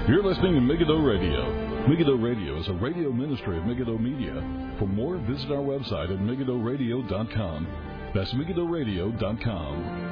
You're listening to Megiddo Radio. Megiddo Radio is a radio ministry of Megiddo Media. For more, visit our website at megiddoradio.com. That's megiddoradio.com.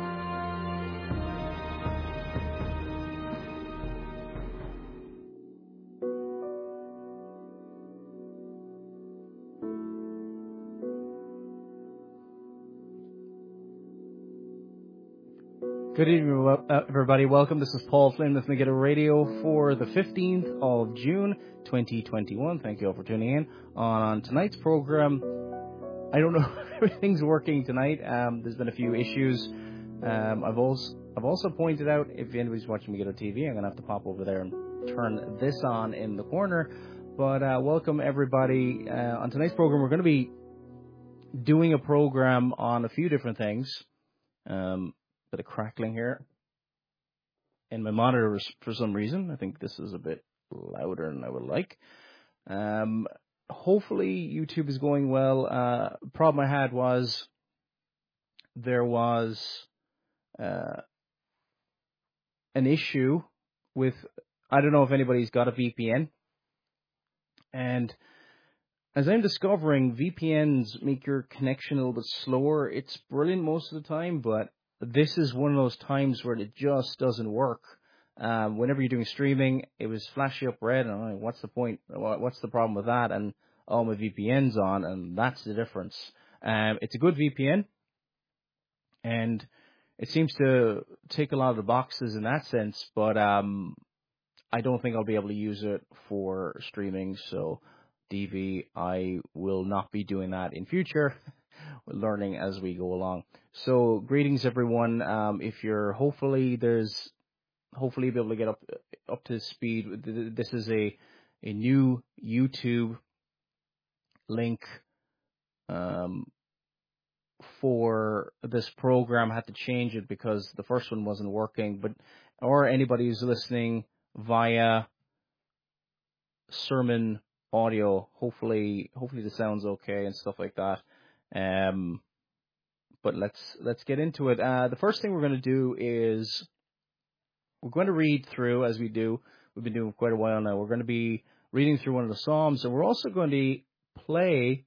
Good evening, everybody. Welcome. This is Paul Flynn with Megiddo Radio for the 15th of June, 2021. Thank you all for tuning in. On tonight's program, I don't know if everything's working tonight. There's been a few issues. I've also pointed out, if anybody's watching Megiddo TV, I'm going to have to pop over there and turn this on in the corner. But welcome, everybody. On tonight's program, we're going to be doing a program on a few different things. Bit of crackling here in my monitor for some reason. I think this is a bit louder than I would like. Hopefully YouTube is going well. Problem I had was there was an issue with, I don't know if anybody's got a VPN, and as I'm discovering, VPNs make your connection a little bit slower. It's brilliant most of the time, but this is one of those times where it just doesn't work. Whenever you're doing streaming, it was flashing up red, and I'm like, what's the point? What's the problem with that? And all my VPN's on, and that's the difference. It's a good VPN, and it seems to tick a lot of the boxes in that sense, but I don't think I'll be able to use it for streaming, so DV, I will not be doing that in future. We're learning as we go along. So greetings, everyone. If you're hopefully be able to get up to speed. This is a new YouTube link for this program. I had to change it because the first one wasn't working. Or anybody who's listening via sermon audio, hopefully the sound's okay and stuff like that. But let's get into it. The first thing we're going to do is we're going to read through, as we do. We've been doing quite a while now. We're going to be reading through one of the Psalms, and we're also going to play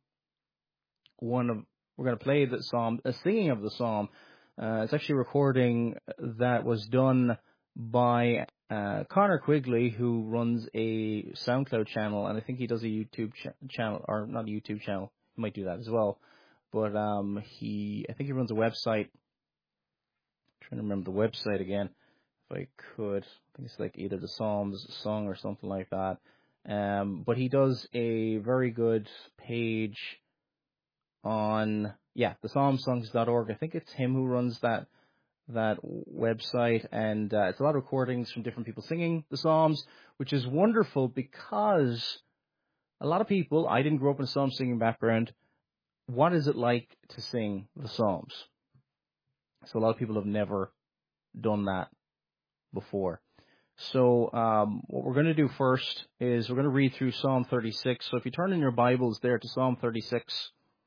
the Psalm, a singing of the Psalm. It's actually a recording that was done by Connor Quigley, who runs a SoundCloud channel, and I think he does a YouTube channel, or not a YouTube channel. He might do that as well. But I think he runs a website. I'm trying to remember the website again, if I could. I think it's like either the Psalms Song or something like that. But he does a very good page on thepsalmsongs.org. I think it's him who runs that website, and it's a lot of recordings from different people singing the Psalms, which is wonderful because a lot of people, I didn't grow up in a psalm singing background. What is it like to sing the Psalms? So a lot of people have never done that before. So what we're going to do first is we're going to read through Psalm 36. So if you turn in your Bibles there to Psalm 36.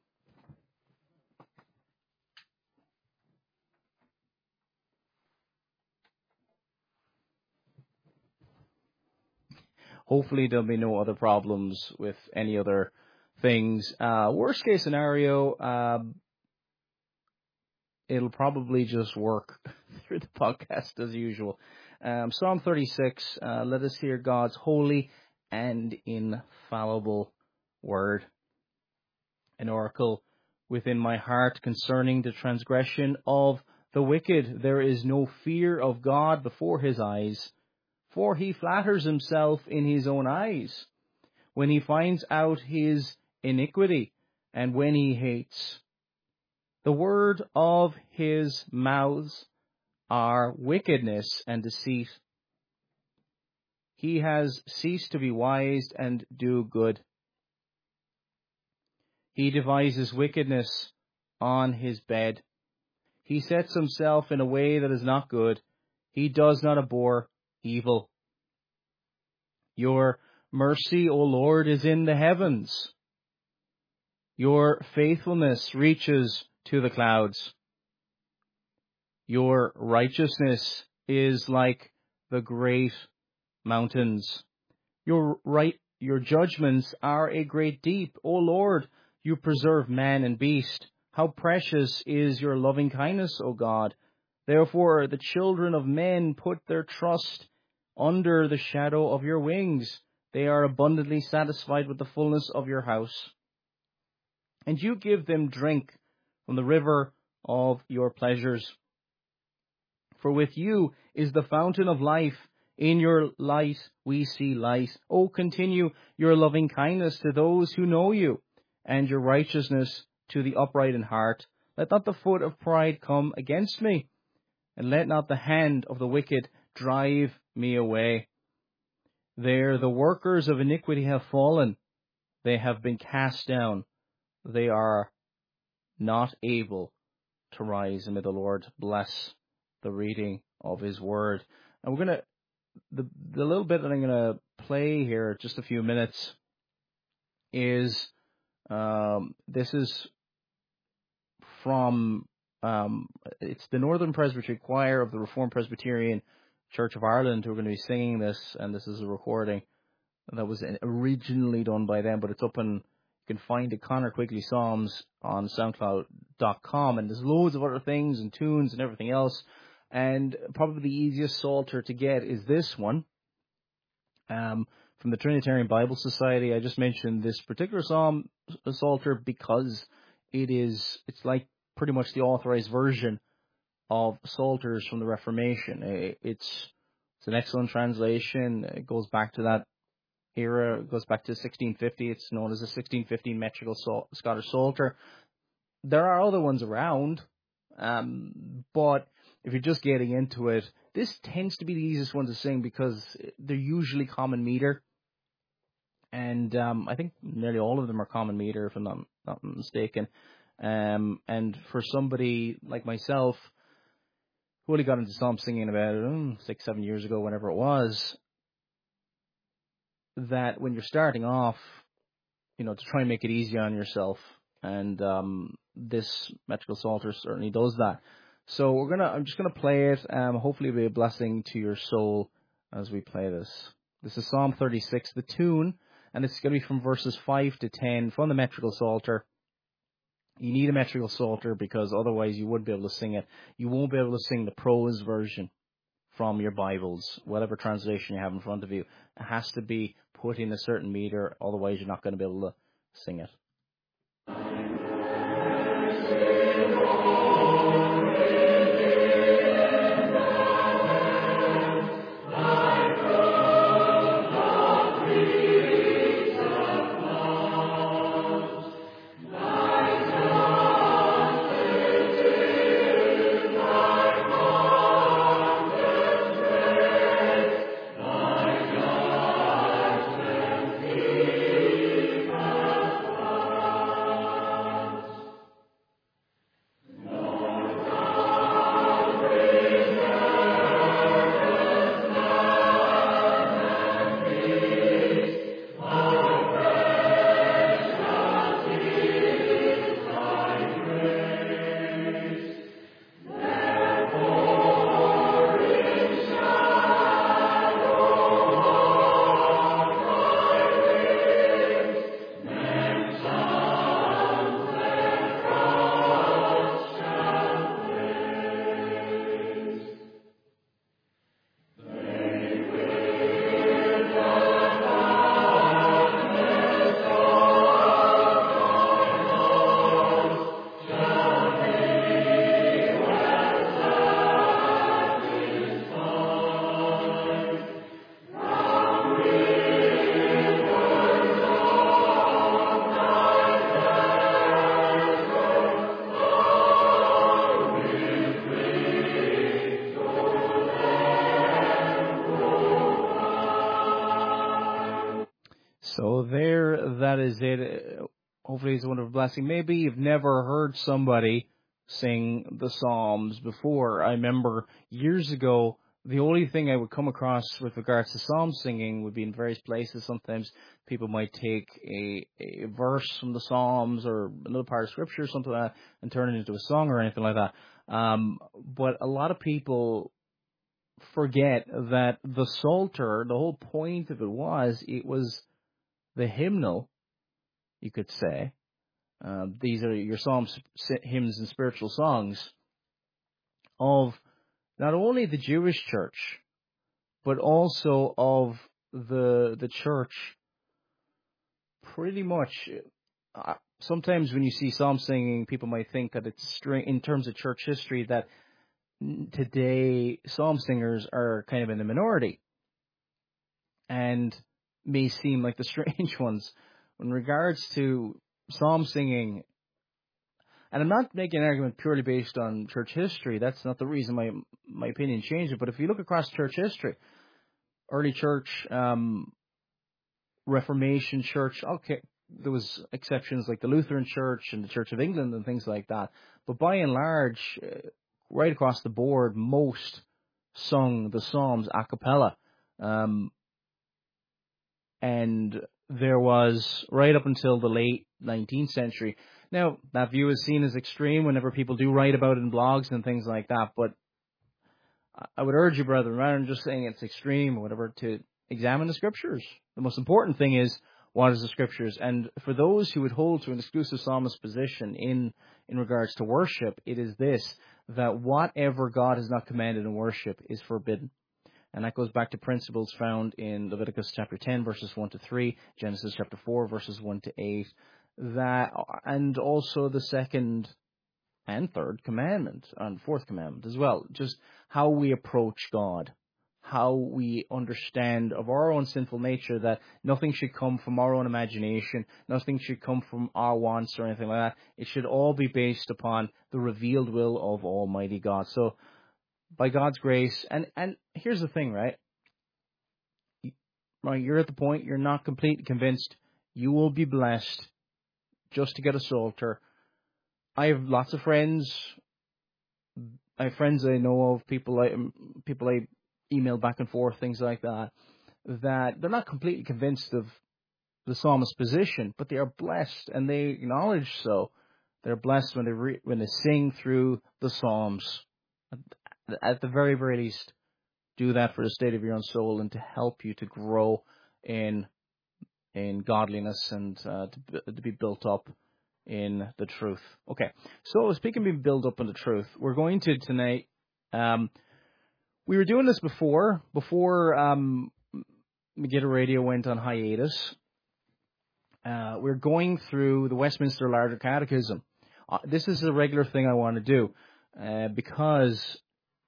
Hopefully there'll be no other problems with any other things. Worst case scenario, it'll probably just work through the podcast as usual. Psalm 36, let us hear God's holy and infallible word. An oracle within my heart concerning the transgression of the wicked. There is no fear of God before his eyes, for he flatters himself in his own eyes. When he finds out his iniquity, and when he hates, the word of his mouths are wickedness and deceit. He has ceased to be wise and do good. He devises wickedness on his bed. He sets himself in a way that is not good. He does not abhor evil. Your mercy, O Lord, is in the heavens. Your faithfulness reaches to the clouds. Your righteousness is like the great mountains. Your judgments are a great deep. O Lord, you preserve man and beast. How precious is your loving kindness, O God. Therefore the children of men put their trust under the shadow of your wings. They are abundantly satisfied with the fullness of your house. And you give them drink from the river of your pleasures. For with you is the fountain of life. In your light we see light. O continue your loving kindness to those who know you, and your righteousness to the upright in heart. Let not the foot of pride come against me, and let not the hand of the wicked drive me away. There the workers of iniquity have fallen. They have been cast down. They are not able to rise. And may the Lord bless the reading of his word. And we're going to, the little bit that I'm going to play here, just a few minutes, is, this is from, it's the Northern Presbytery Choir of the Reformed Presbyterian Church of Ireland who are going to be singing this, and this is a recording that was originally done by them, but it's up on, you can find the Conor Quigley Psalms on SoundCloud.com, and there's loads of other things and tunes and everything else, and probably the easiest psalter to get is this one, from the Trinitarian Bible Society. I just mentioned this particular psalter because it's like pretty much the authorized version of psalters from the Reformation. It's an excellent translation. It goes back to that era. It goes back to 1650. It's known as the 1615 metrical Scottish Psalter. There are other ones around, but if you're just getting into it, this tends to be the easiest one to sing because they're usually common meter. And I think nearly all of them are common meter, if I'm not mistaken. And for somebody like myself, who only got into psalm singing about 6-7 years ago, whenever it was, that when you're starting off, to try and make it easy on yourself, and this metrical psalter certainly does that. So I'm just gonna play it. Hopefully it'll be a blessing to your soul as we play this. This is Psalm 36, the tune, and it's going to be from verses 5 to 10 from the metrical psalter. You need a metrical psalter because otherwise you wouldn't be able to sing it. You won't be able to sing the prose version from your Bibles, whatever translation you have in front of you. It has to be put in a certain meter, otherwise you're not going to be able to sing it. So that is it. Hopefully it's a wonderful blessing. Maybe you've never heard somebody sing the Psalms before. I remember years ago, the only thing I would come across with regards to psalm singing would be in various places. Sometimes people might take a verse from the Psalms or another part of Scripture or something like that and turn it into a song or anything like that. But a lot of people forget that the Psalter, the whole point of it was the hymnal, you could say. These are your psalms, hymns, and spiritual songs of not only the Jewish church, but also of the church. Pretty much, sometimes when you see psalm singing, people might think that it's in terms of church history that today psalm singers are kind of in the minority and may seem like the strange ones. In regards to psalm singing, and I'm not making an argument purely based on church history, that's not the reason my opinion changed, but if you look across church history, early church, Reformation church, okay, there was exceptions like the Lutheran Church and the Church of England and things like that, but by and large, right across the board, most sung the Psalms a cappella. And there was, right up until the late 19th century. Now, that view is seen as extreme whenever people do write about it in blogs and things like that, but I would urge you, brethren, rather than just saying it's extreme or whatever, to examine the Scriptures. The most important thing is, what is the Scriptures? And for those who would hold to an exclusive psalmist position in regards to worship, it is this, that whatever God has not commanded in worship is forbidden. And that goes back to principles found in Leviticus chapter 10, verses 1 to 3, Genesis chapter 4, verses 1 to 8, that, and also the second and third commandment, and fourth commandment as well, just how we approach God, how we understand of our own sinful nature, that nothing should come from our own imagination, nothing should come from our wants or anything like that. It should all be based upon the revealed will of Almighty God. So, by God's grace, and here's the thing, right? You're at the point, you're not completely convinced, you will be blessed just to get a Psalter. I have lots of friends. I have friends I know of, people I email back and forth, things like that, that they're not completely convinced of the psalmist's position, but they are blessed, and they acknowledge so. They're blessed when they sing through the Psalms. At the very, very least, do that for the state of your own soul and to help you to grow in godliness and to be built up in the truth. Okay, so speaking of being built up in the truth, we're going to tonight, we were doing this before Megiddo Radio went on hiatus. We're going through the Westminster Larger Catechism. This is a regular thing I want to do, because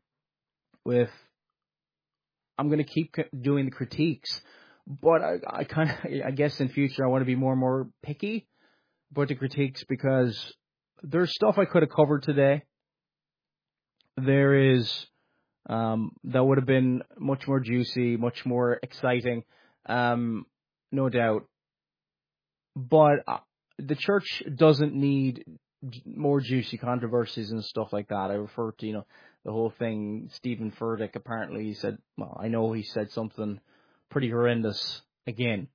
I'm going to keep doing the critiques, but I guess in future I want to be more and more picky about the critiques, because there's stuff I could have covered today. There is, that would have been much more juicy, much more exciting, no doubt. But the church doesn't need more juicy controversies and stuff like that. I refer to, the whole thing. Stephen Furtick, apparently he said, well, I know he said something pretty horrendous again.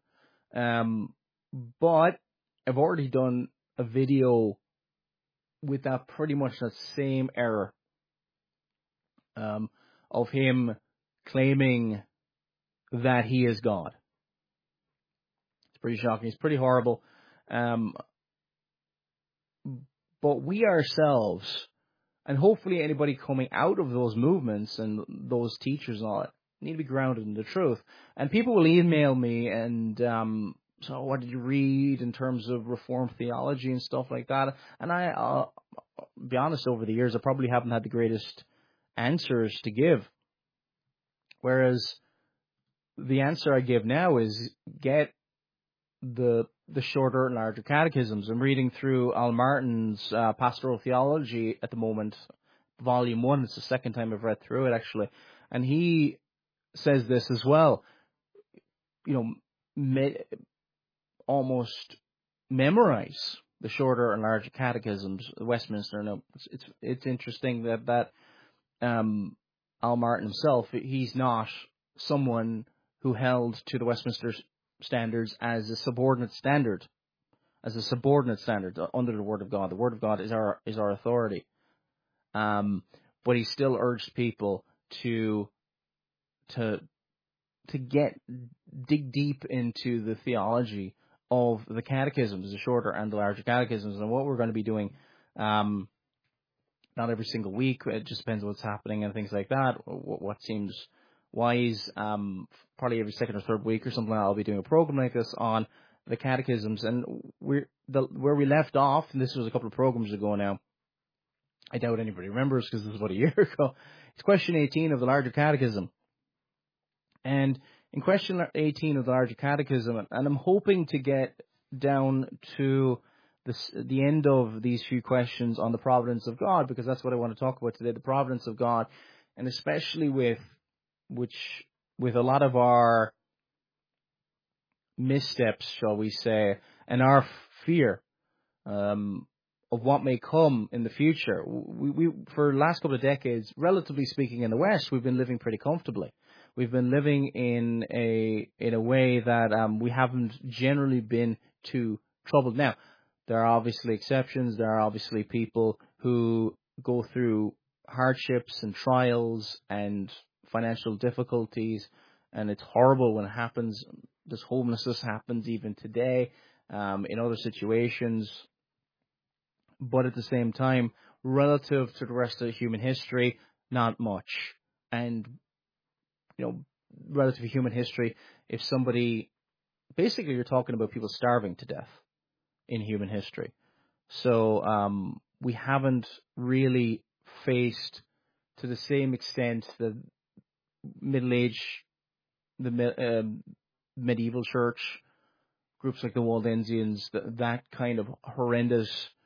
But I've already done a video with that pretty much that same error, of him claiming that he is God. It's pretty shocking. It's pretty horrible. But we ourselves, and hopefully anybody coming out of those movements and those teachers and all that, need to be grounded in the truth. And people will email me and, so what did you read in terms of Reformed theology and stuff like that? And I'll be honest, over the years, I probably haven't had the greatest answers to give. Whereas the answer I give now is get the shorter and larger catechisms. I'm reading through Al Martin's Pastoral Theology at the moment, Volume 1. It's the second time I've read through it, actually. And he says this as well. Almost memorize the shorter and larger catechisms, the Westminster. Now, it's interesting that Al Martin himself, he's not someone who held to the Westminster standards as a subordinate standard, under the Word of God. The Word of God is our authority. But he still urged people to to dig deep into the theology of the catechisms, the shorter and the larger catechisms, and what we're going to be doing. Not every single week. It just depends on what's happening and things like that. What seems wise. Probably every second or third week or something like that, I'll be doing a program like this on the catechisms. And where we left off, and this was a couple of programs ago now. I doubt anybody remembers because this was about a year ago. It's question 18 of the larger catechism. And in question 18 of the larger catechism, and I'm hoping to get down to the end of these few questions on the providence of God, because that's what I want to talk about today, the providence of God, and especially with a lot of our missteps, shall we say, and our fear of what may come in the future. We for the last couple of decades, relatively speaking, in the West, we've been living pretty comfortably. We've been living in a way that we haven't generally been too troubled. Now, there are obviously exceptions. There are obviously people who go through hardships and trials and financial difficulties, and it's horrible when it happens. This homelessness happens even today in other situations. But at the same time, relative to the rest of human history, not much. And, relative to human history, if somebody, basically you're talking about people starving to death in human history. So we haven't really faced, to the same extent, the medieval church, groups like the Waldensians, that kind of horrendous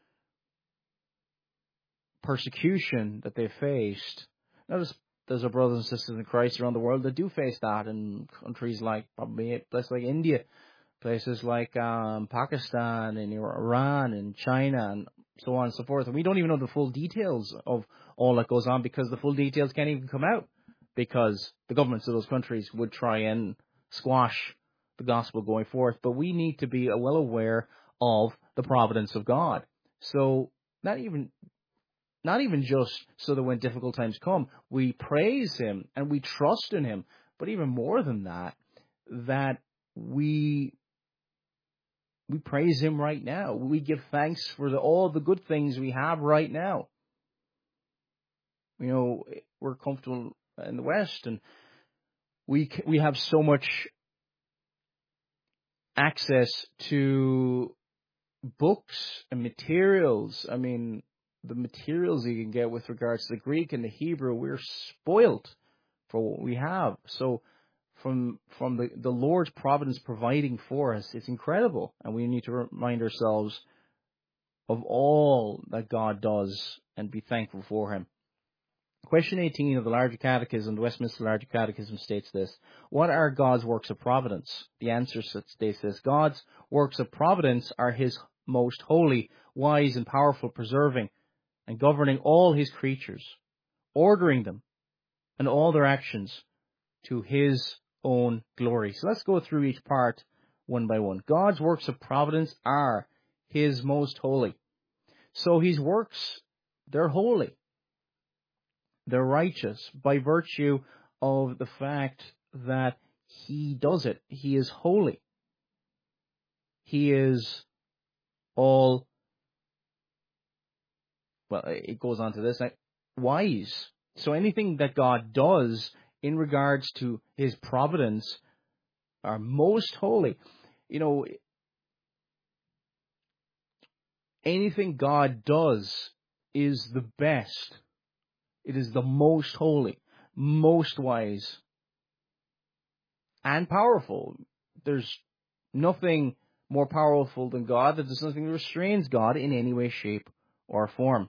persecution that they faced. Notice there's our brothers and sisters in Christ around the world that do face that in countries like, probably places like India, places like Pakistan and Iran and China and so on and so forth. And we don't even know the full details of all that goes on, because the full details can't even come out, because the governments of those countries would try and squash the gospel going forth. But we need to be well aware of the providence of God. So not even just so that when difficult times come, we praise Him and we trust in Him, but even more than that, that we praise Him right now. We give thanks for all the good things we have right now. We're comfortable in the West, and we have so much access to books and materials. I mean, the materials you can get with regards to the Greek and the Hebrew, we're spoilt for what we have. So from the Lord's providence providing for us, it's incredible. And we need to remind ourselves of all that God does and be thankful for Him. Question 18 of the Larger Catechism, the Westminster Larger Catechism, states this: what are God's works of providence? The answer states this: God's works of providence are His most holy, wise, and powerful preserving and governing all His creatures, ordering them and all their actions to His own glory. So let's go through each part one by one. God's works of providence are His most holy. So His works, they're holy. They're righteous by virtue of the fact that He does it. He is holy. He is all, well, it goes on to this, wise. So anything that God does in regards to His providence are most holy. Anything God does is the best. It is the most holy, most wise, and powerful. There's nothing more powerful than God. There's nothing that restrains God in any way, shape, or form.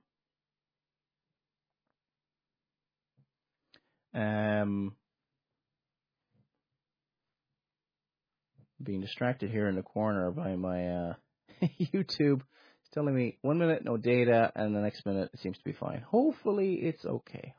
Being distracted here in the corner by my YouTube. It's telling me 1 minute, no data, and the next minute it seems to be fine. Hopefully it's okay.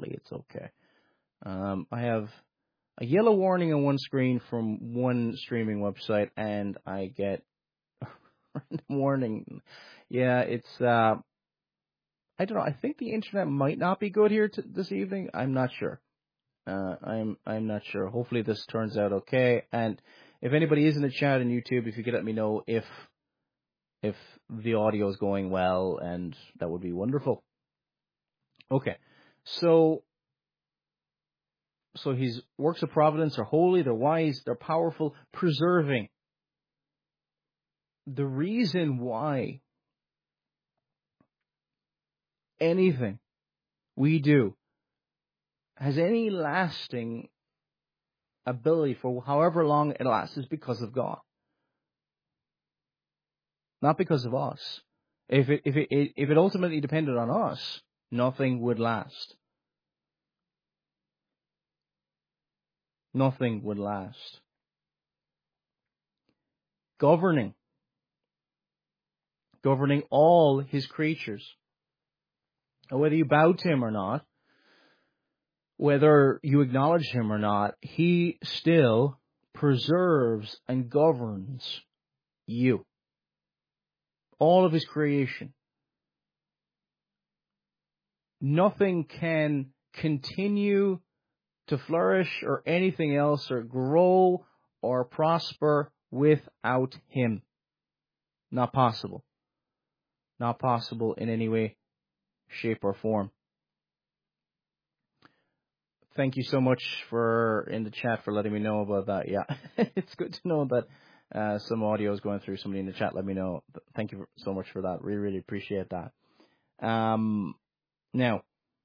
I have a yellow warning on one screen from one streaming website, and I get a random warning. Yeah, it's, I don't know. I think the internet might not be good here this evening. I'm not sure. I'm not sure. Hopefully this turns out okay. And if anybody is in the chat on YouTube, if you could let me know if the audio is going well, and that would be wonderful. Okay, so his works of providence are holy, they're wise, they're powerful, preserving. The reason why anything we do has any lasting ability for however long it lasts is because of God, not because of us. If it ultimately depended on us, nothing would last. Nothing would last. Governing all his creatures. And whether you bow to him or not, whether you acknowledge him or not, he still preserves and governs you. All of his creation. Nothing can continue to flourish or anything else or grow or prosper without him. Not possible. Not possible in any way, shape, or form. Thank you so much in the chat for letting me know about that. Yeah, it's good to know that some audio is going through. Somebody in the chat let me know. Thank you so much for that. Really, really appreciate that. Now,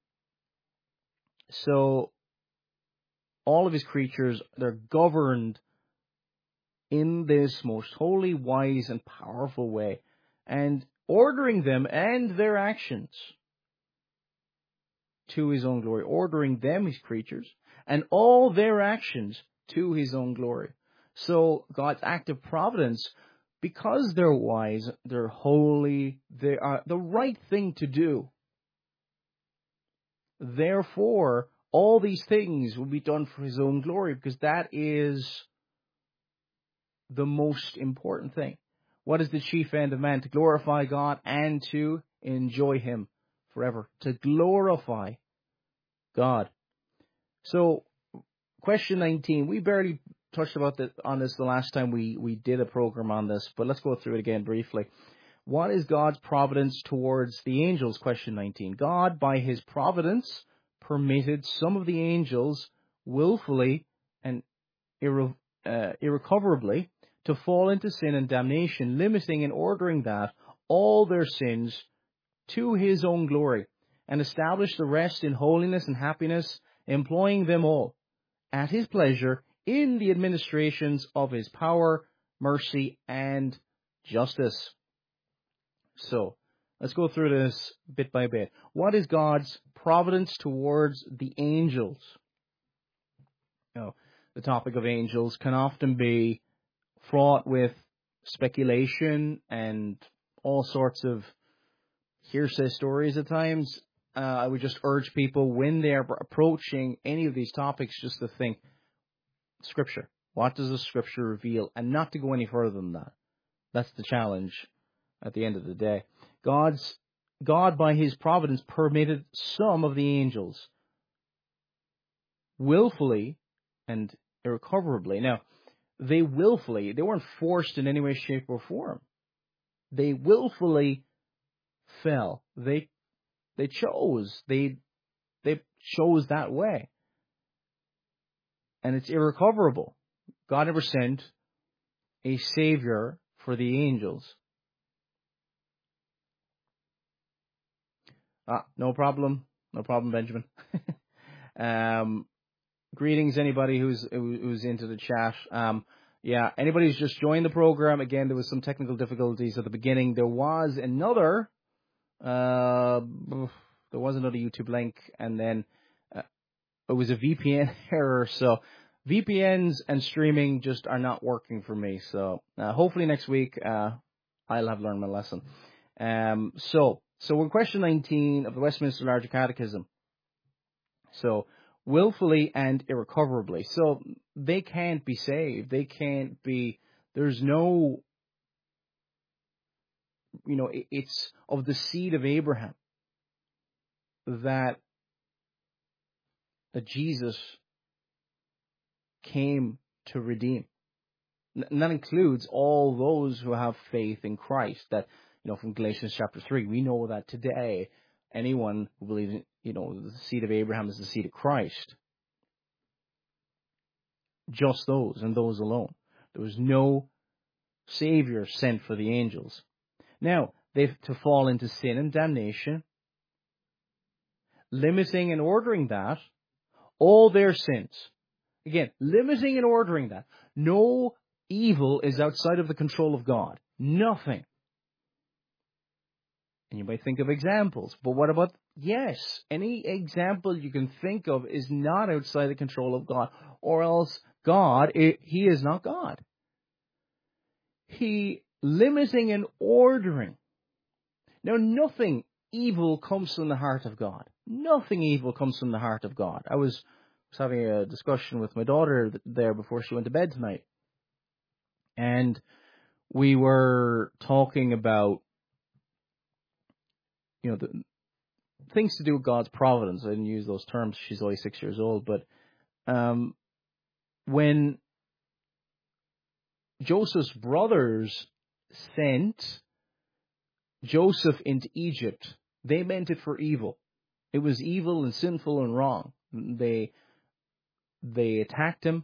so all of his creatures, they're governed in this most holy, wise, and powerful way, and ordering them and their actions to his own glory, ordering them, his creatures, and all their actions to his own glory. So God's active providence, because they're wise, they're holy, they are the right thing to do. Therefore, all these things will be done for his own glory, because that is the most important thing. What is the chief end of man? To glorify God and to enjoy him forever. To glorify God. So, question 19. We barely touched on this the last time we did a program on this, but let's go through it again briefly. What is God's providence towards the angels? Question 19. God, by his providence, permitted some of the angels willfully and irrecoverably to fall into sin and damnation, limiting and ordering that all their sins to his own glory, and establish the rest in holiness and happiness, employing them all at his pleasure in the administrations of his power, mercy, and justice. So, let's go through this bit by bit. What is God's providence towards the angels? Now, the topic of angels can often be fraught with speculation and all sorts of hearsay stories at times. I would just urge people, when they're approaching any of these topics, just to think Scripture. What does the Scripture reveal? And not to go any further than that. That's the challenge at the end of the day. God, by his providence, permitted some of the angels willfully and irrecoverably. Now, they weren't forced in any way, shape, or form. They willfully fell. They chose. They chose that way. And it's irrecoverable. God never sent a savior for the angels. No problem. No problem, Benjamin. Greetings, anybody who's into the chat. Yeah, anybody who's just joined the program, again, there was some technical difficulties at the beginning. There was another YouTube link, and then it was a VPN error. So VPNs and streaming just are not working for me. So hopefully next week I'll have learned my lesson. So we're in question 19 of the Westminster Larger Catechism. So, willfully and irrecoverably. So, they can't be saved. They can't be, there's no, it's of the seed of Abraham that Jesus came to redeem. And that includes all those who have faith in Christ. That, from Galatians chapter 3, we know that today, anyone who believes, the seed of Abraham is the seed of Christ. Just those and those alone. There was no Savior sent for the angels. Now, they've to fall into sin and damnation, limiting and ordering that, all their sins. Again, limiting and ordering that. No evil is outside of the control of God. Nothing. And you might think of examples, but what about, yes, any example you can think of is not outside the control of God, or else God, He is not God. He limiting and ordering. Now, nothing evil comes from the heart of God. Nothing evil comes from the heart of God. I was having a discussion with my daughter there before she went to bed tonight. And we were talking about, the things to do with God's providence. I didn't use those terms. She's only 6 years old. But when Joseph's brothers sent Joseph into Egypt, they meant it for evil. It was evil and sinful and wrong. They attacked him.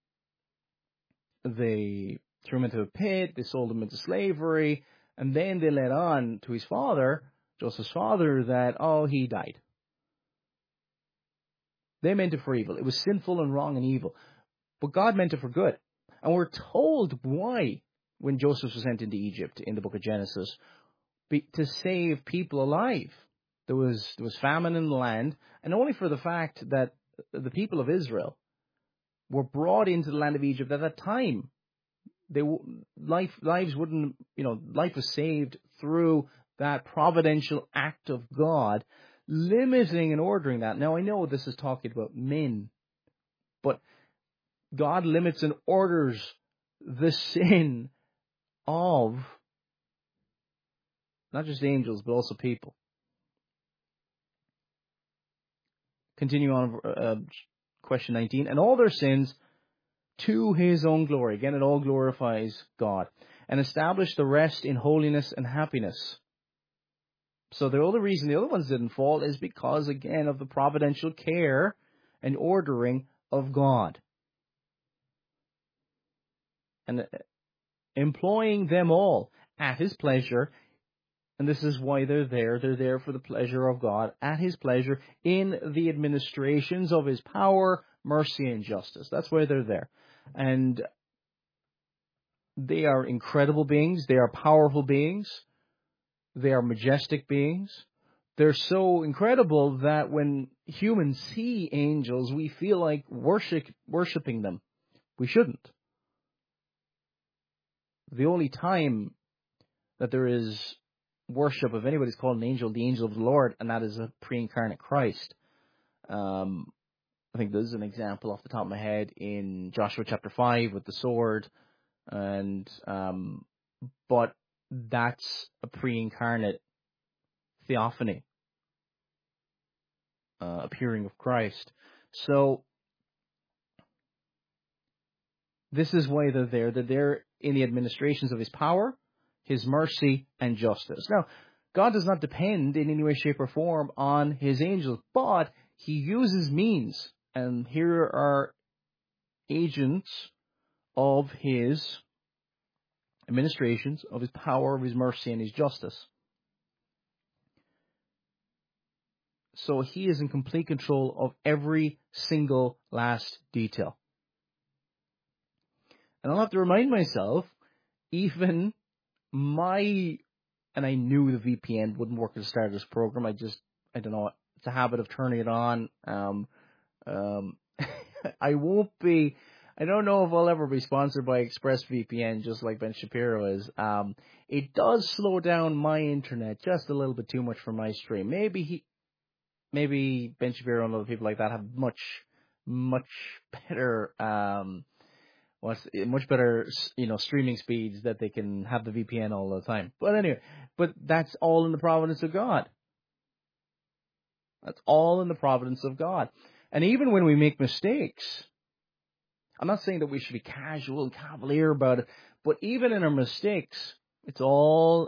They threw him into a pit. They sold him into slavery. And then they let on to his father, Joseph's father, that, he died. They meant it for evil. It was sinful and wrong and evil. But God meant it for good. And we're told why when Joseph was sent into Egypt in the book of Genesis, to save people alive. There was famine in the land, and only for the fact that the people of Israel were brought into the land of Egypt at that time. Life was saved through that providential act of God, limiting and ordering that. Now, I know this is talking about men, but God limits and orders the sin of not just angels, but also people. Continue on, question 19. And all their sins to His own glory. Again, it all glorifies God. And establish the rest in holiness and happiness. So the only reason the other ones didn't fall is because, again, of the providential care and ordering of God. And employing them all at His pleasure. And this is why they're there. They're there for the pleasure of God, at His pleasure, in the administrations of His power, mercy, and justice. That's why they're there. And they are incredible beings. They are powerful beings. They are majestic beings. They're so incredible that when humans see angels, we feel like worshiping them. We shouldn't. The only time that there is worship of anybody's called an angel, the angel of the Lord, and that is a pre-incarnate Christ. I think there's an example off the top of my head in Joshua chapter 5 with the sword, and but that's a pre-incarnate theophany, appearing of Christ. So this is why they're there. They're there in the administrations of His power, His mercy, and justice. Now, God does not depend in any way, shape, or form on His angels, but He uses means. And here are agents of His administrations, of His power, of His mercy, and His justice. So He is in complete control of every single last detail. And I'll have to remind myself, even and I knew the VPN wouldn't work at the start of this program. I don't know, it's a habit of turning it on. I don't know if I'll ever be sponsored by ExpressVPN, just like Ben Shapiro is. It does slow down my internet just a little bit too much for my stream. Maybe Ben Shapiro and other people like that have much better, streaming speeds that they can have the VPN all the time. But anyway, that's all in the providence of God. That's all in the providence of God. And even when we make mistakes, I'm not saying that we should be casual and cavalier about it, but even in our mistakes, it's all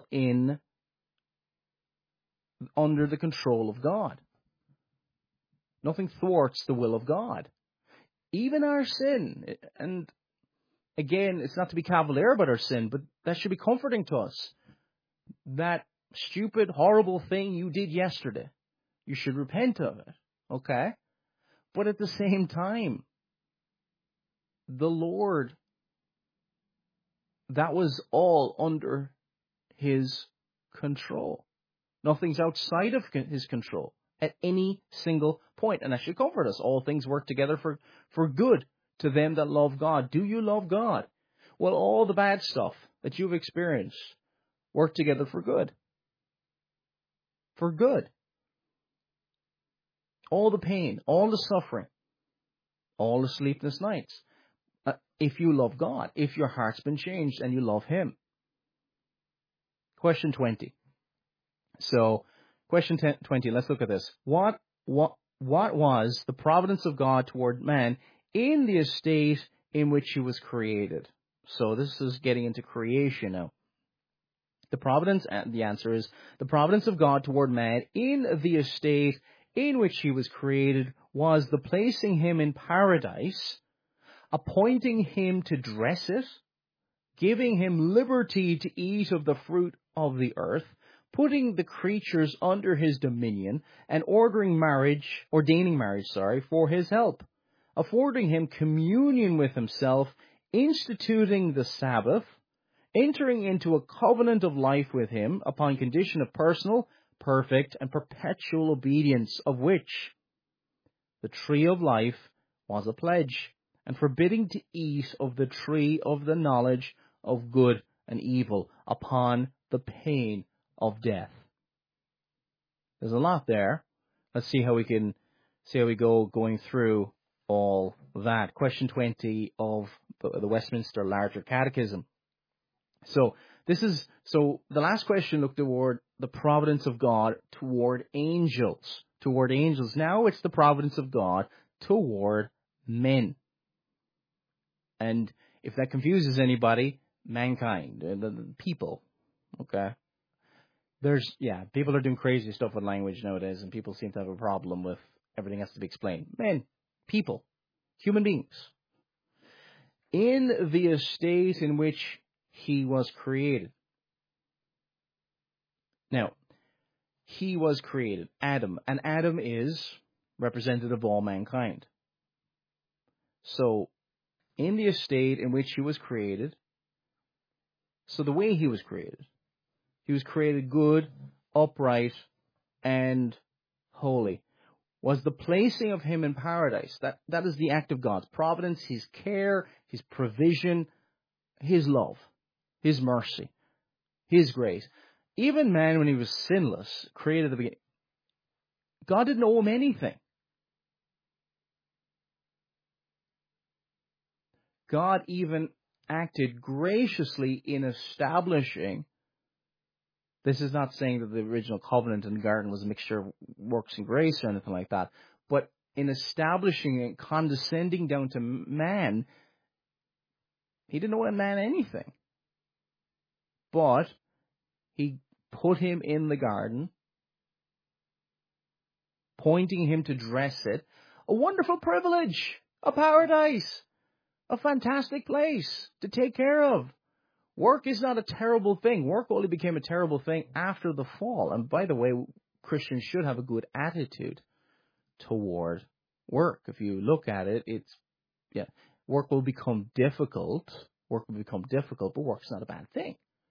under the control of God. Nothing thwarts the will of God. Even our sin, and again, it's not to be cavalier about our sin, but that should be comforting to us. That stupid, horrible thing you did yesterday, you should repent of it, okay? But at the same time, the Lord, that was all under His control. Nothing's outside of His control at any single point. And that should comfort us. All things work together for good to them that love God. Do you love God? Well, all the bad stuff that you've experienced work together for good. For good. All the pain, all the suffering, all the sleepless nights. If you love God, if your heart's been changed and you love Him. Question 20. So, question 20, let's look at this. What was the providence of God toward man in the estate in which he was created? So this is getting into creation now. The providence, and the answer is, the providence of God toward man in the estate in which he was created was the placing him in paradise, appointing him to dress it, giving him liberty to eat of the fruit of the earth, putting the creatures under his dominion, and ordaining marriage for his help, affording him communion with himself, instituting the Sabbath, entering into a covenant of life with him upon condition of personal, perfect, and perpetual obedience, of which the tree of life was a pledge, and forbidding to eat of the tree of the knowledge of good and evil, upon the pain of death. There's a lot there. Let's see how we go going through all that. Question 20 of the Westminster Larger Catechism. So the last question looked toward the providence of God toward angels. Now it's the providence of God toward men. And if that confuses anybody, mankind, the people, okay? People are doing crazy stuff with language nowadays, and people seem to have a problem with everything has to be explained. Men, people, human beings. In the estate in which he was created. Now, he was created, Adam, and Adam is representative of all mankind. So, in the estate in which he was created, so the way he was created good, upright, and holy, was the placing of him in paradise. That is the act of God's providence, His care, His provision, His love, His mercy, His grace. Even man, when he was sinless, created at the beginning, God didn't owe him anything. God even acted graciously in establishing. This is not saying that the original covenant in the garden was a mixture of works and grace or anything like that, but in establishing and condescending down to man, He didn't owe man anything. But He put him in the garden, pointing him to dress it. A wonderful privilege, a paradise, a fantastic place to take care of. Work is not a terrible thing. Work only became a terrible thing after the fall. And by the way, Christians should have a good attitude toward work. If you look at it, work will become difficult. But work's not a bad thing.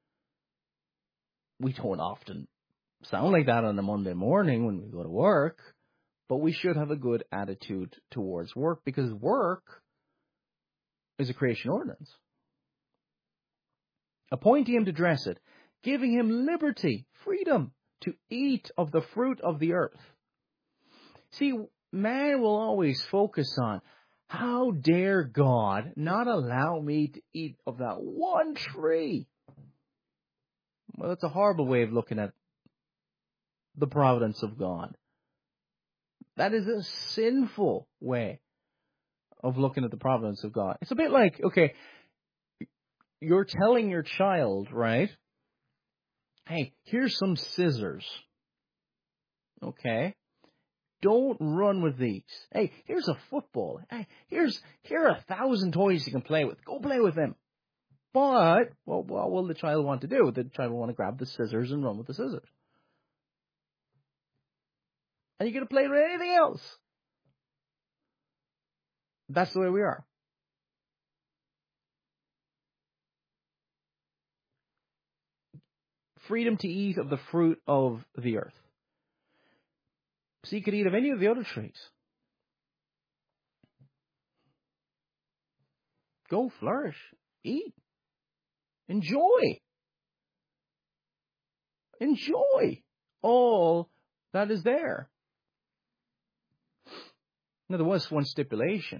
We don't often sound like that on a Monday morning when we go to work, but we should have a good attitude towards work, because work is a creation ordinance. Appointing him to dress it, giving him liberty, freedom to eat of the fruit of the earth. See, man will always focus on, how dare God not allow me to eat of that one tree? Well, that's a horrible way of looking at the providence of God. That is a sinful way of looking at the providence of God. It's a bit like, okay, you're telling your child, right? Hey, here's some scissors. Okay? Don't run with these. Hey, here's a football. Hey, here are 1,000 toys you can play with. Go play with them. But what will the child want to do? The child will want to grab the scissors and run with the scissors. And you're going to play with anything else. That's the way we are. Freedom to eat of the fruit of the earth. So you could eat of any of the other trees. Go flourish. Eat. Enjoy. Enjoy all that is there. Now, there was one stipulation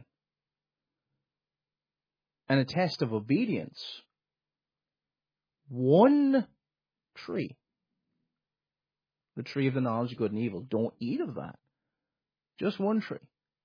and a test of obedience. One tree. The tree of the knowledge of good and evil. Don't eat of that. Just one tree.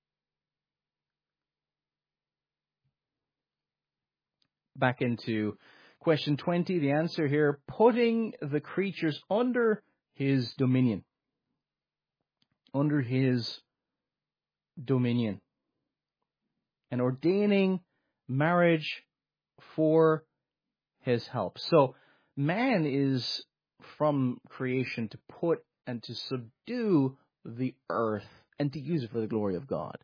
Back into question 20, the answer here, putting the creatures under his dominion. Under his dominion. And ordaining marriage for his help. So, man is from creation to put and to subdue the earth and to use it for the glory of God.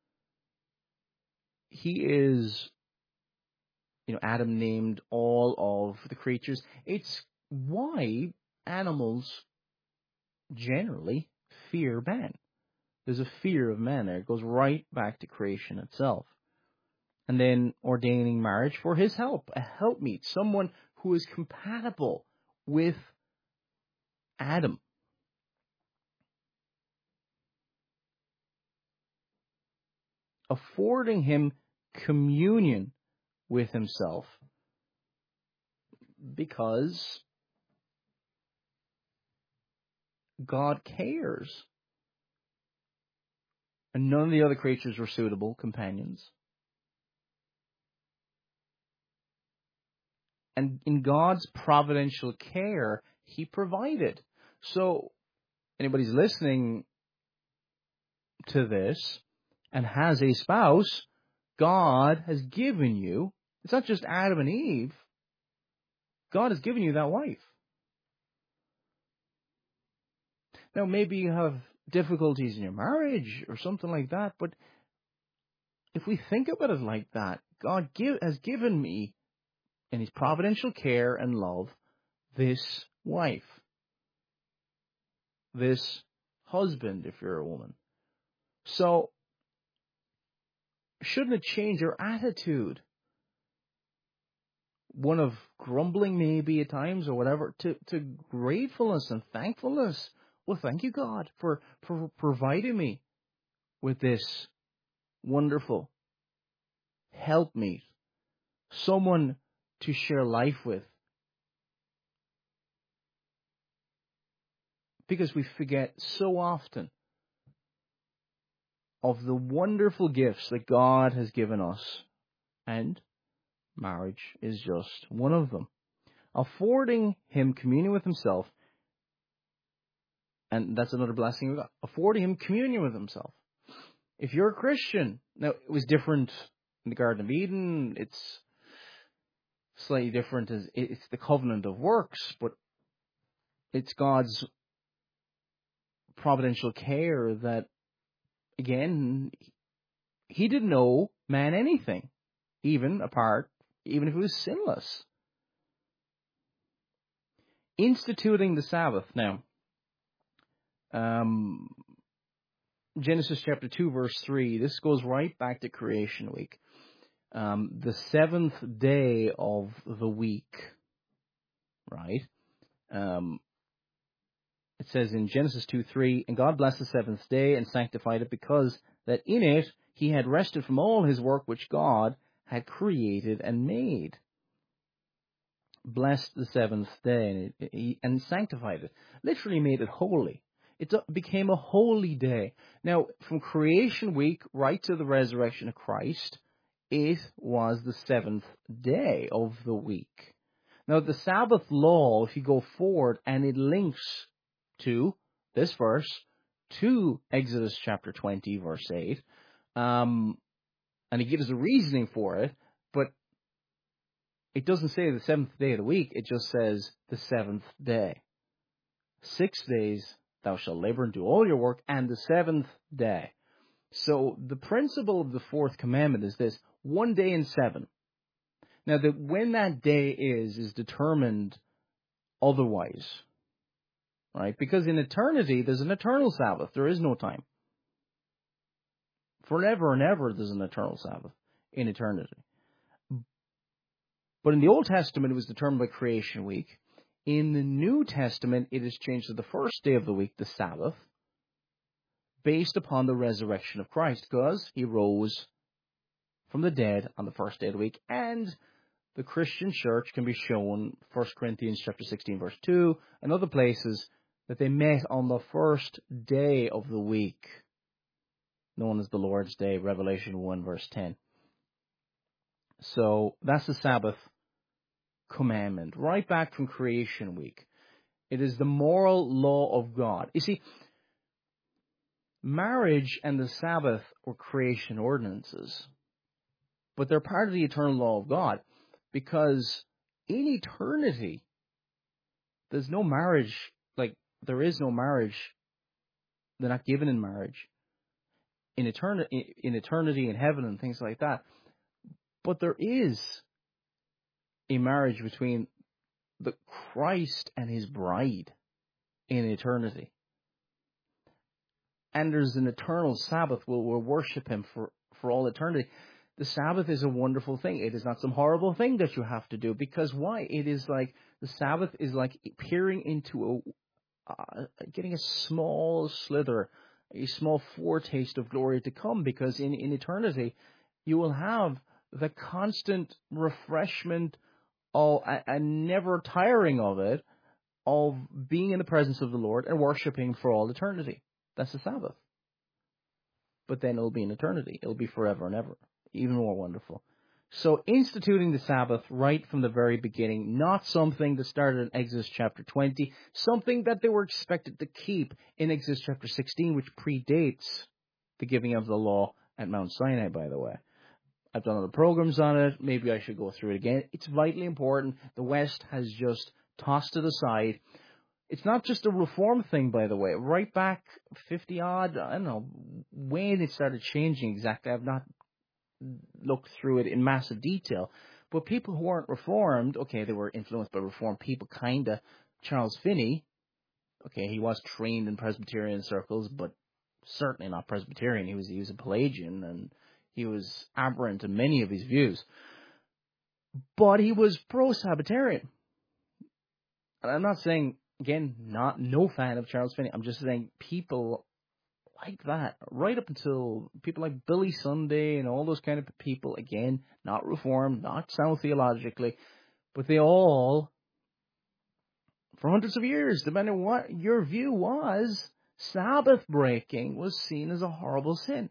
He is, Adam named all of the creatures. It's why animals generally fear man. There's a fear of man there. It goes right back to creation itself. And then ordaining marriage for his help, a helpmeet, someone who is compatible with Adam. Affording him communion with himself because God cares. And none of the other creatures were suitable companions. And in God's providential care, he provided. So, anybody's listening to this and has a spouse, God has given you, it's not just Adam and Eve, God has given you that wife. Now, maybe you have difficulties in your marriage or something like that, but if we think about it like that, God has given me, in his providential care and love, this wife, this husband, if you're a woman. So, shouldn't it change your attitude? One of grumbling maybe at times or whatever, to gratefulness and thankfulness. Well, thank you, God, for providing me with this wonderful helpmeet, someone to share life with. Because we forget so often of the wonderful gifts that God has given us. And marriage is just one of them. Affording him communion with himself. And that's another blessing of God. Affording him communion with himself. If you're a Christian, now it was different in the Garden of Eden. It's slightly different. It's the covenant of works, but it's God's providential care that, again, he didn't owe man anything, even if it was sinless. Instituting the Sabbath. Now, Genesis chapter 2, verse 3, this goes right back to creation week. The seventh day of the week, right? It says in Genesis 2:3, and God blessed the seventh day and sanctified it, because that in it he had rested from all his work which God had created and made. Blessed the seventh day and sanctified it. Literally made it holy. It became a holy day. Now, from creation week right to the resurrection of Christ, it was the 7th day of the week. Now, the Sabbath law, if you go forward, and it links to this verse, to Exodus chapter 20, verse 8, and it gives a reasoning for it, but it doesn't say the 7th day of the week, it just says the 7th day. 6 days thou shalt labor and do all your work, and the 7th day. So the principle of the 4th commandment is this: 1 day in 7. Now, when that day is determined otherwise, right? Because in eternity, there's an eternal Sabbath. There is no time. Forever and ever, there's an eternal Sabbath in eternity. But in the Old Testament, it was determined by creation week. In the New Testament, it is changed to the first day of the week, the Sabbath, based upon the resurrection of Christ, because he rose from the dead on the first day of the week. And the Christian church can be shown, 1 Corinthians chapter 16, verse 2, and other places, that they met on the first day of the week, known as the Lord's Day, Revelation 1, verse 10. So that's the Sabbath commandment, right back from creation week. It is the moral law of God. You see, marriage and the Sabbath were creation ordinances, but they're part of the eternal law of God, because in eternity, there's no marriage, there is no marriage. They're not given in marriage. In eternity, in heaven, and things like that. But there is a marriage between the Christ and his bride in eternity. And there's an eternal Sabbath where we'll worship him for all eternity. The Sabbath is a wonderful thing. It is not some horrible thing that you have to do. Because why? It is like, the Sabbath is like peering into getting a small slither, a small foretaste of glory to come. Because in eternity, you will have the constant refreshment and never tiring of it, of being in the presence of the Lord and worshiping for all eternity. That's the Sabbath. But then it'll be in eternity. It'll be forever and ever. Even more wonderful. So instituting the Sabbath right from the very beginning, not something that started in Exodus chapter 20, something that they were expected to keep in Exodus chapter 16, which predates the giving of the law at Mount Sinai, by the way. I've done other programs on it. Maybe I should go through it again. It's vitally important. The West has just tossed it aside. It's not just a reform thing, by the way. Right back 50-odd, I don't know, when it started changing exactly. I've not looked through it in massive detail. But people who weren't reformed, okay, they were influenced by reformed people, kind of. Charles Finney, okay, he was trained in Presbyterian circles, but certainly not Presbyterian. He was a Pelagian, and he was aberrant in many of his views. But he was pro-Sabbatarian. And I'm not saying, again, no fan of Charles Finney. I'm just saying people like that, right up until people like Billy Sunday and all those kind of people, again, not reformed, not sound theologically, but they all, for hundreds of years, depending on what your view was, Sabbath breaking was seen as a horrible sin.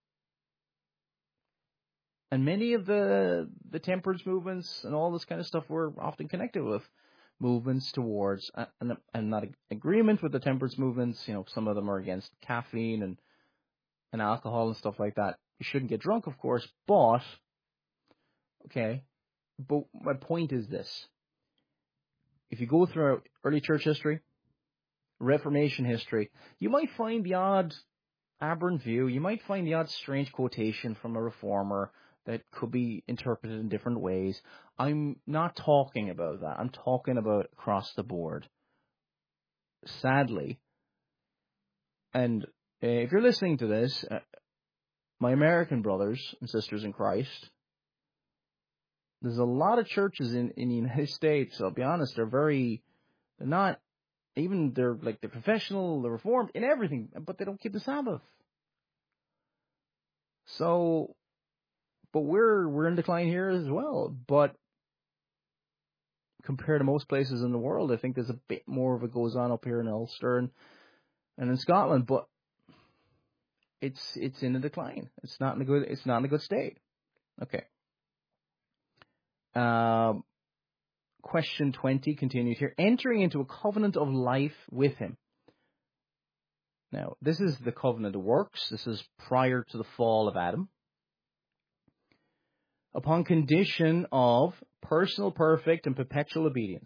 And many of the temperance movements and all this kind of stuff were often connected with movements towards, and not agreement with the temperance movements. You know, some of them are against caffeine and alcohol and stuff like that. You shouldn't get drunk, of course, but my point is this. If you go through our early church history, Reformation history, you might find the odd aberrant view, you might find the odd strange quotation from a reformer that could be interpreted in different ways. I'm not talking about that. I'm talking about across the board. Sadly, and if you're listening to this, my American brothers and sisters in Christ, there's a lot of churches in the United States, I'll be honest, they're professional, they're reformed in everything, but they don't keep the Sabbath. So, but we're in decline here as well. But compared to most places in the world, I think there's a bit more of it goes on up here in Ulster. And and in Scotland, but it's in a decline. It's not in a good state. Okay. Question 20 continues here. Entering into a covenant of life with him. Now, this is the covenant of works. This is prior to the fall of Adam. Upon condition of personal, perfect, and perpetual obedience.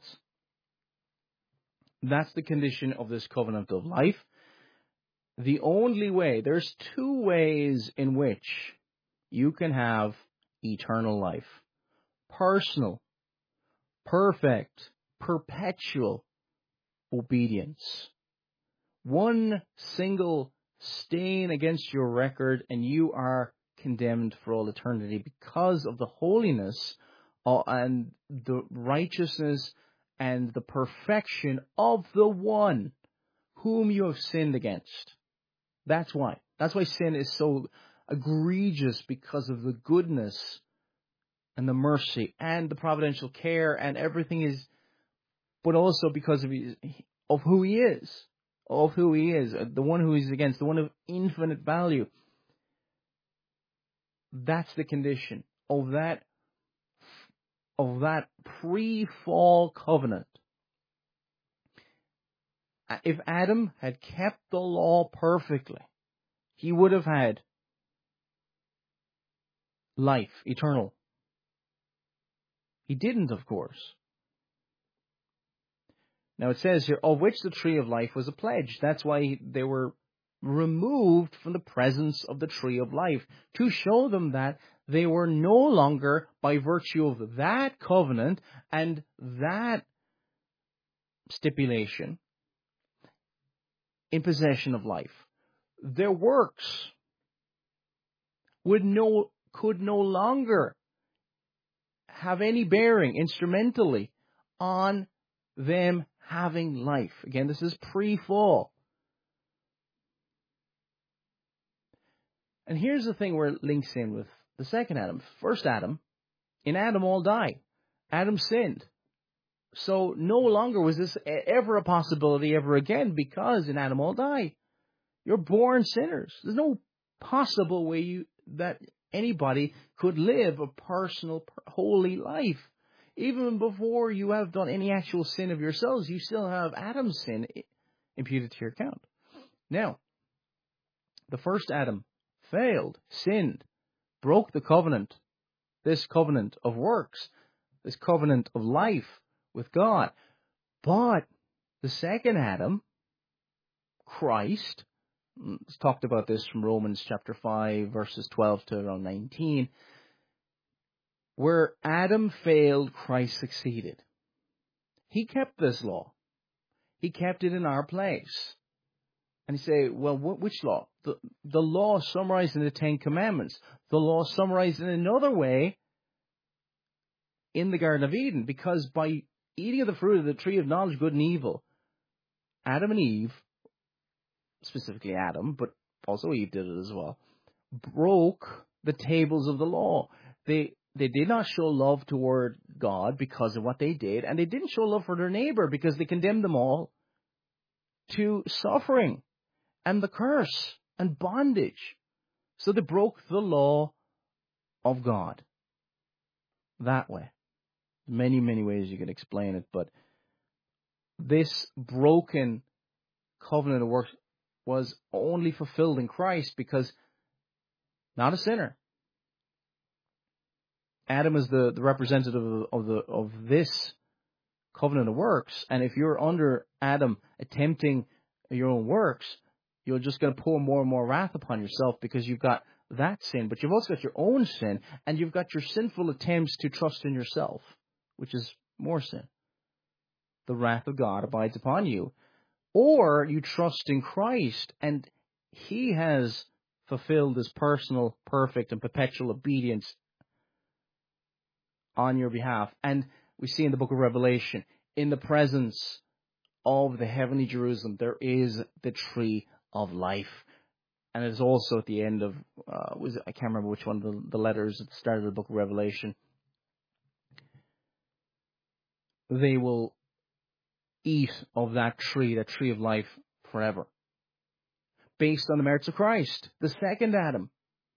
That's the condition of this covenant of life. The only way, there's two ways in which you can have eternal life. Personal, perfect, perpetual obedience. One single stain against your record and you are condemned for all eternity because of the holiness and the righteousness and the perfection of the one whom you have sinned against. That's why. That's why sin is so egregious, because of the goodness and the mercy and the providential care and everything is, but also because of who he is, the one who he's against, the one of infinite value. That's the condition of that pre-fall covenant. If Adam had kept the law perfectly, he would have had life, eternal. He didn't, of course. Now it says here, of which the tree of life was a pledge. That's why they were removed from the presence of the tree of life, to show them that they were no longer, by virtue of that covenant and that stipulation, in possession of life. Their works could no longer have any bearing instrumentally on them having life. Again, this is pre-fall. And here's the thing where it links in with the second Adam. First Adam, in Adam all die. Adam sinned. So no longer was this ever a possibility ever again, because in Adam all die. You're born sinners. There's no possible way that anybody could live a personal, holy life. Even before you have done any actual sin of yourselves, you still have Adam's sin imputed to your account. Now, the first Adam failed, sinned, broke the covenant, this covenant of works, this covenant of life with God. But the second Adam, Christ, let's talked about this from Romans chapter 5, verses 12 to around 19, where Adam failed, Christ succeeded. He kept this law. He kept it in our place. And you say, well, which law? The law summarized in the Ten Commandments. The law summarized in another way in the Garden of Eden, because by eating of the fruit of the tree of knowledge, good and evil, Adam and Eve, specifically Adam, but also Eve did it as well, broke the tables of the law. They did not show love toward God because of what they did, and they didn't show love for their neighbor because they condemned them all to suffering and the curse and bondage. So they broke the law of God that way. Many, many ways you could explain it, but this broken covenant of works was only fulfilled in Christ, because not a sinner. Adam is the representative of this covenant of works, and if you're under Adam attempting your own works, you're just going to pour more and more wrath upon yourself, because you've got that sin, but you've also got your own sin, and you've got your sinful attempts to trust in yourself, which is more sin. The wrath of God abides upon you. Or you trust in Christ, and He has fulfilled His personal, perfect, and perpetual obedience on your behalf. And we see in the book of Revelation, in the presence of the heavenly Jerusalem, there is the tree of life. And it is also at the end of, I can't remember which one of the letters at the start of the book of Revelation. They will eat of that tree of life forever. based on the merits of Christ, the second Adam.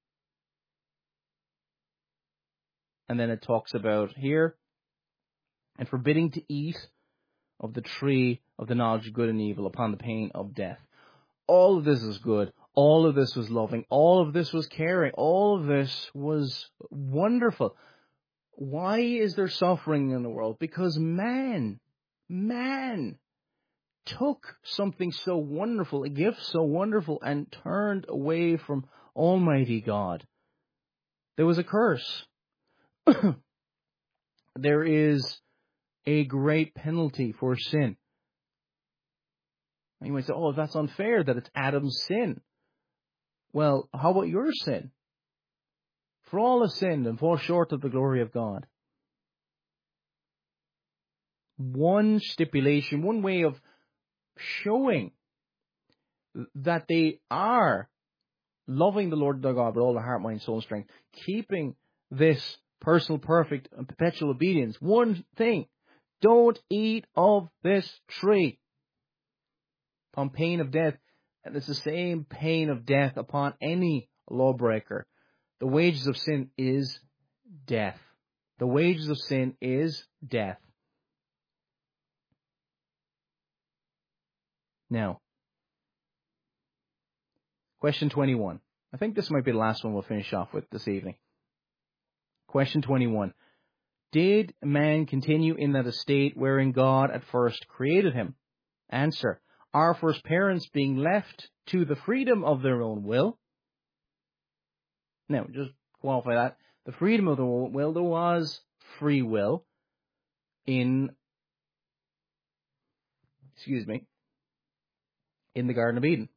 And then it talks about here, and forbidding to eat of the tree of the knowledge of good and evil upon the pain of death. All of this is good. All of this was loving. All of this was caring. All of this was wonderful. Why is there suffering in the world? Because man took something so wonderful, a gift so wonderful, and turned away from Almighty God. There was a curse. There is a great penalty for sin. And you might say, oh, that's unfair that it's Adam's sin. Well, how about your sin? For all have sinned and fall short of the glory of God. One stipulation, one way of showing that they are loving the Lord their God with all their heart, mind, soul, and strength, keeping this personal, perfect, and perpetual obedience. One thing, don't eat of this tree. Upon pain of death, and it's the same pain of death upon any lawbreaker. The wages of sin is death. The wages of sin is death. Now, question 21. I think this might be the last one we'll finish off with this evening. Question 21. Did man continue in that estate wherein God at first created him? Answer. Our first parents being left to the freedom of their own will. Now, just qualify that. The freedom of their own will, there was free will in the Garden of Eden.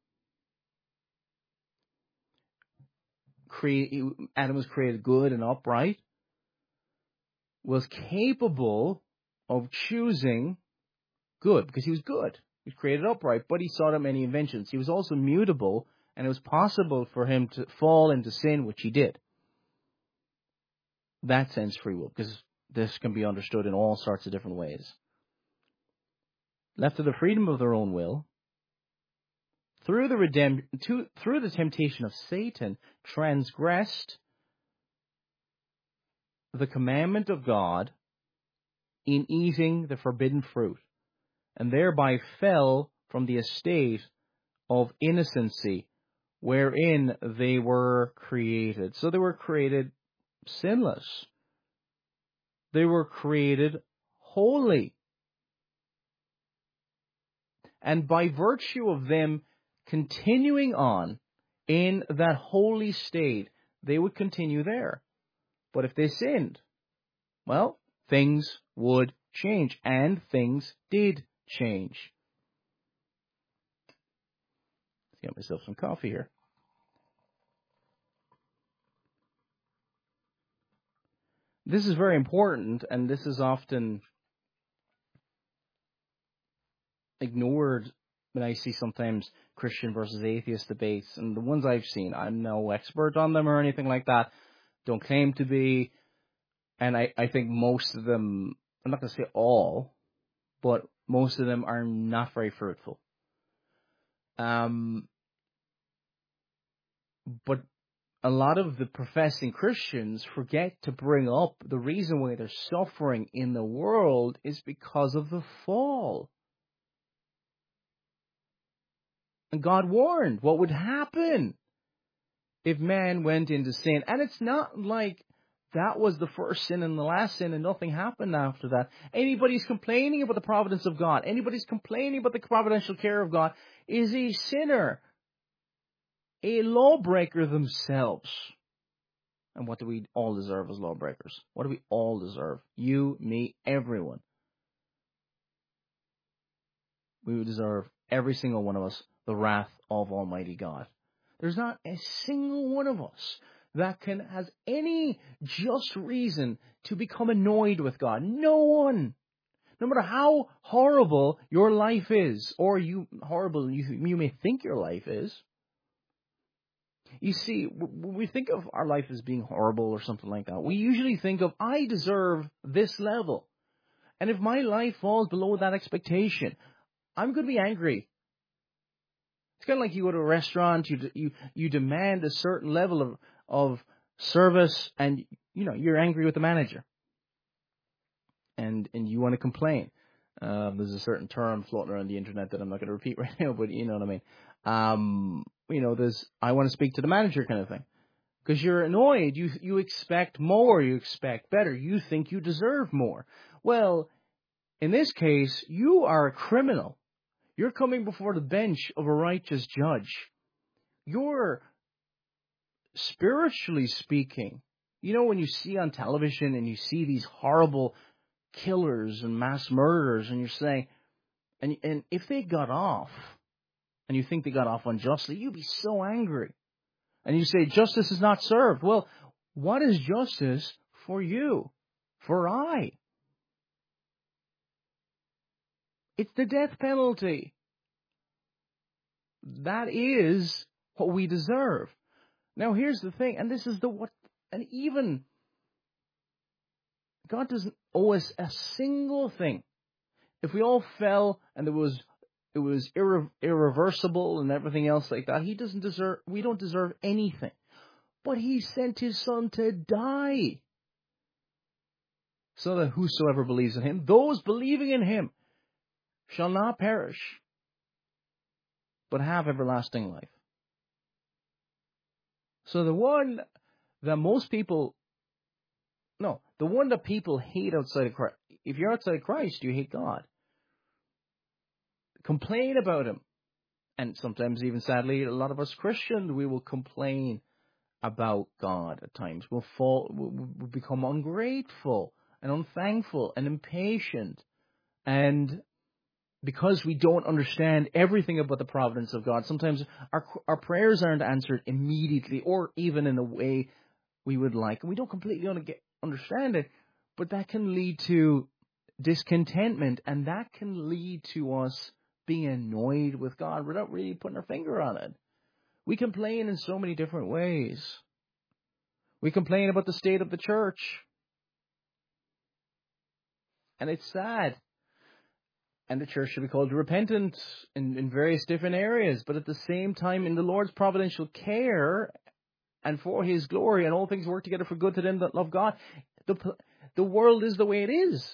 Adam was created good and upright, was capable of choosing good, because he was good. He was created upright, but he sought out many inventions. He was also mutable, and it was possible for him to fall into sin, which he did. That sense free will, because this can be understood in all sorts of different ways. Left to the freedom of their own will, through the temptation of Satan, transgressed the commandment of God in eating the forbidden fruit, and thereby fell from the estate of innocency wherein they were created. So they were created sinless. They were created holy. And by virtue of them continuing on in that holy state, they would continue there. But if they sinned, well, things would change, and things did change. Let's get myself some coffee here. This is very important, and this is often ignored when I see sometimes Christian versus atheist debates, and the ones I've seen, I'm no expert on them or anything like that, don't claim to be, and I think most of them, I'm not going to say all, but most of them are not very fruitful. But a lot of the professing Christians forget to bring up the reason why they're suffering in the world is because of the fall. And God warned what would happen if man went into sin. And it's not like that was the first sin and the last sin and nothing happened after that. Anybody's complaining about the providence of God, anybody's complaining about the providential care of God, is a sinner, a lawbreaker themselves. And what do we all deserve as lawbreakers? What do we all deserve? You, me, everyone. We would deserve, every single one of us, the wrath of Almighty God. There's not a single one of us that has any just reason to become annoyed with God. No one. No matter how horrible your life is, or you may think your life is. You see, when we think of our life as being horrible or something like that, we usually think of, I deserve this level. And if my life falls below that expectation, I'm going to be angry. It's kind of like you go to a restaurant, you demand a certain level of service, and you're angry with the manager, and you want to complain. There's a certain term floating around the internet that I'm not going to repeat right now, but you know what I mean. There's I want to speak to the manager kind of thing, because you're annoyed. You expect more. You expect better. You think you deserve more. Well, in this case, you are a criminal. You're coming before the bench of a righteous judge. You're, spiritually speaking, when you see on television and you see these horrible killers and mass murderers, and you're saying, and if they got off, and you think they got off unjustly, you'd be so angry. And you say, justice is not served. Well, what is justice for you? For I? It's the death penalty. That is what we deserve. Now, here's the thing, and this is and even God doesn't owe us a single thing. If we all fell and it was irreversible and everything else like that, we don't deserve anything. But He sent His Son to die, so that whosoever believes in Him, those believing in Him, shall not perish, but have everlasting life. So the one that people hate outside of Christ, if you're outside of Christ, you hate God. Complain about Him. And sometimes, even sadly, a lot of us Christians, we will complain about God at times. We'll become ungrateful and unthankful and impatient. And because we don't understand everything about the providence of God, sometimes our prayers aren't answered immediately or even in the way we would like. And we don't completely understand it, but that can lead to discontentment, and that can lead to us being annoyed with God without really putting our finger on it. We complain in so many different ways. We complain about the state of the church. And it's sad. And the church should be called to repentance in various different areas. But at the same time, in the Lord's providential care and for His glory, and all things work together for good to them that love God, the world is the way it is.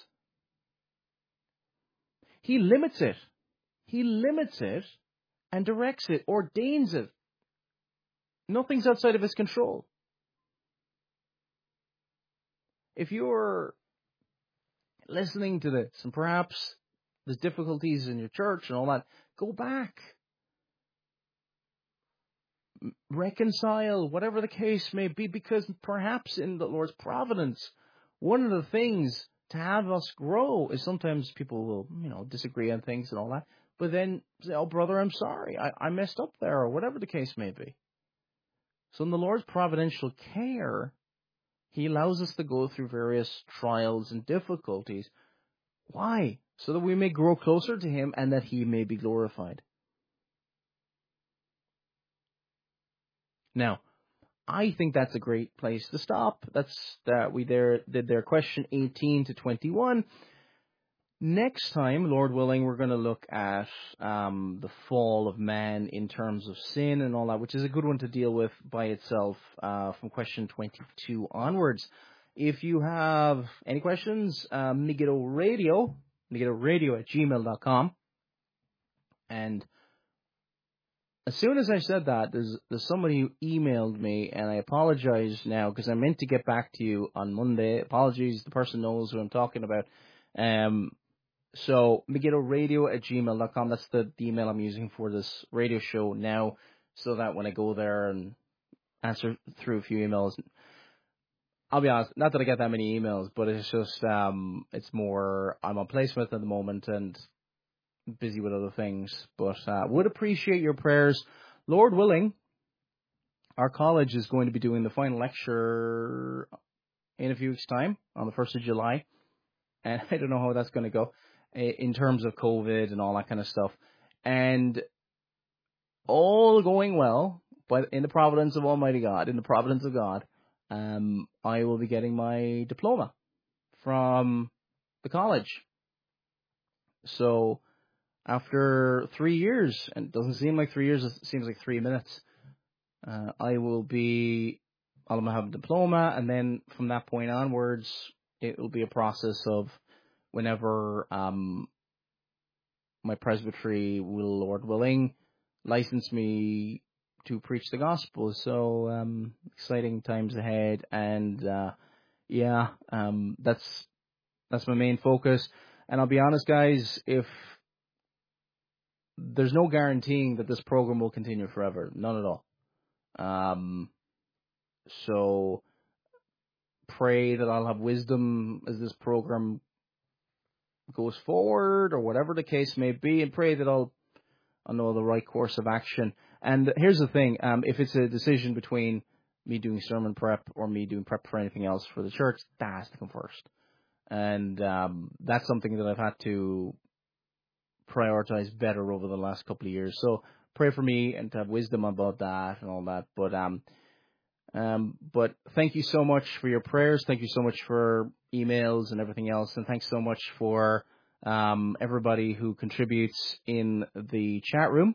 He limits it. He limits it and directs it, ordains it. Nothing's outside of His control. If you're listening to this, and perhaps there's difficulties in your church and all that, go back. Reconcile, whatever the case may be, because perhaps in the Lord's providence, one of the things to have us grow is sometimes people will, disagree on things and all that, but then say, oh, brother, I'm sorry, I messed up there, or whatever the case may be. So in the Lord's providential care, He allows us to go through various trials and difficulties. Why? So that we may grow closer to Him and that He may be glorified. Now, I think that's a great place to stop. We did their question 18 to 21. Next time, Lord willing, we're going to look at the fall of man in terms of sin and all that, which is a good one to deal with by itself from question 22 onwards. If you have any questions, Megiddo Radio at gmail.com. And as soon as I said that, there's somebody who emailed me, and I apologize now because I meant to get back to you on Monday. Apologies, the person knows who I'm talking about. So Megiddo Radio at gmail.com, that's the email I'm using for this radio show now, so that when I go there and answer through a few emails, I'll be honest, not that I get that many emails, but it's just, it's more, I'm on placement at the moment and busy with other things, but would appreciate your prayers. Lord willing, our college is going to be doing the final lecture in a few weeks' time, on the 1st of July, and I don't know how that's going to go in terms of COVID and all that kind of stuff. And all going well, but in the providence of Almighty God, in the providence of God, I will be getting my diploma from the college. So after 3 years, and it doesn't seem like 3 years, it seems like 3 minutes, I'll have a diploma, and then from that point onwards, it will be a process of whenever my presbytery will, Lord willing, license me to preach the gospel. So exciting times ahead, and that's my main focus. And I'll be honest, guys, if there's no guaranteeing that this program will continue forever, none at all. So pray that I'll have wisdom as this program goes forward, or whatever the case may be, and pray that I'll know the right course of action. And here's the thing, if it's a decision between me doing sermon prep or me doing prep for anything else for the church, that has to come first. And that's something that I've had to prioritize better over the last couple of years. So pray for me and to have wisdom about that and all that. But thank you so much for your prayers. Thank you so much for emails and everything else. And thanks so much for everybody who contributes in the chat room.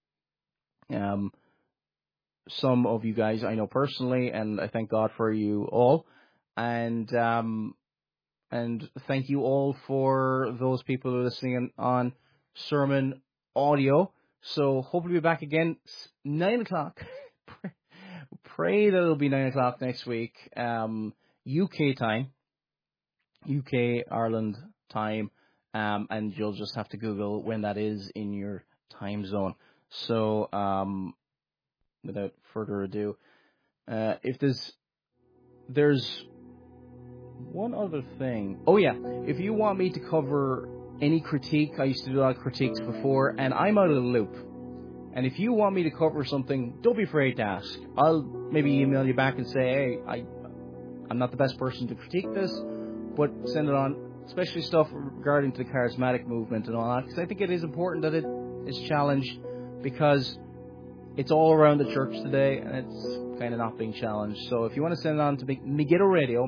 Some of you guys I know personally, and I thank God for you all. And thank you all for those people who are listening on sermon audio. So hopefully we'll be back again 9 o'clock. Pray that it'll be 9 o'clock next week, UK time, UK Ireland time, and you'll just have to Google when that is in your time zone. So without further ado, if there's one other thing. Oh yeah, if you want me to cover any critique, I used to do a lot of critiques before, and I'm out of the loop. And if you want me to cover something, don't be afraid to ask. I'll maybe email you back and say, hey, I'm not the best person to critique this, but send it on, especially stuff regarding to the charismatic movement and all that, because I think it is important that it is challenged, because it's all around the church today, and it's kind of not being challenged. So if you want to send it on to Megiddo Radio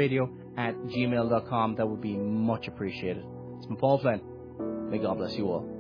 @gmail.com, that would be much appreciated. It's been Paul Flynn. May God bless you all.